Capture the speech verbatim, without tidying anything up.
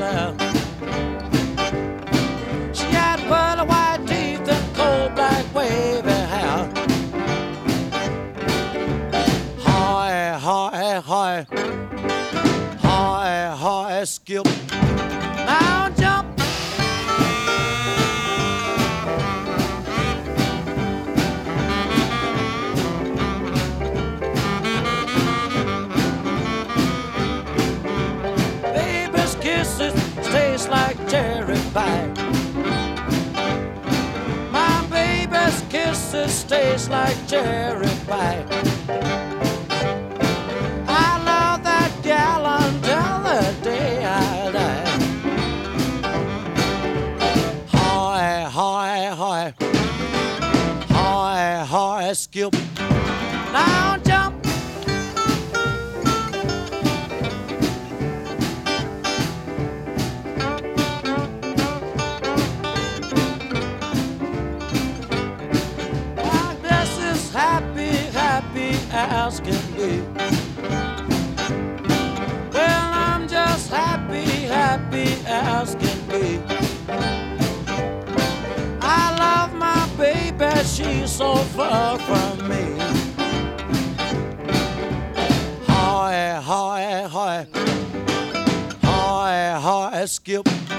hair. She had pearly white teeth and cold black wavy hair. Hi, hi, hi, hi, hi, skip. Now jump. Baby's kisses taste like cherry pie. My baby's kisses taste like cherry pie. I love that gal until the day I die. Hi, hi, hi, hi, hi, skip. Now jump. Happy, happy as can be. Well, I'm just happy, happy as can be. I love my baby, she's so far from me. Hi, hi, hi, hi, hi, skip.